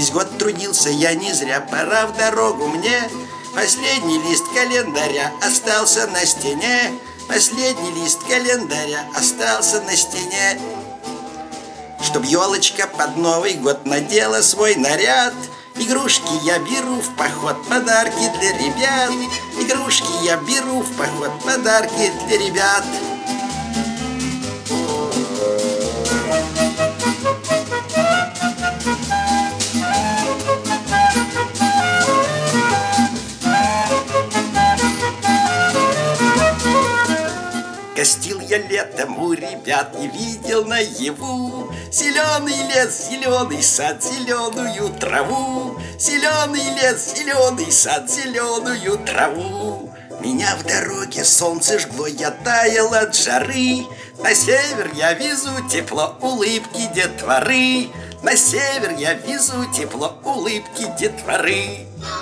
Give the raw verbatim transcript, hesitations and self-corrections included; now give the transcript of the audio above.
Весь год трудился я не зря, пора в дорогу мне. Последний лист календаря остался на стене. Последний лист календаря остался на стене. Чтоб елочка под Новый год надела свой наряд. Игрушки я беру в поход, подарки для ребят. Игрушки я беру в поход, подарки для ребят. Гостил я летом у ребят и видел наяву зеленый лес, зеленый сад, зеленую траву. Зеленый лес, зеленый сад, зеленую траву. Меня в дороге солнце жгло, я таял от жары. На север я везу тепло, улыбки детворы. На север я везу тепло, улыбки детворы.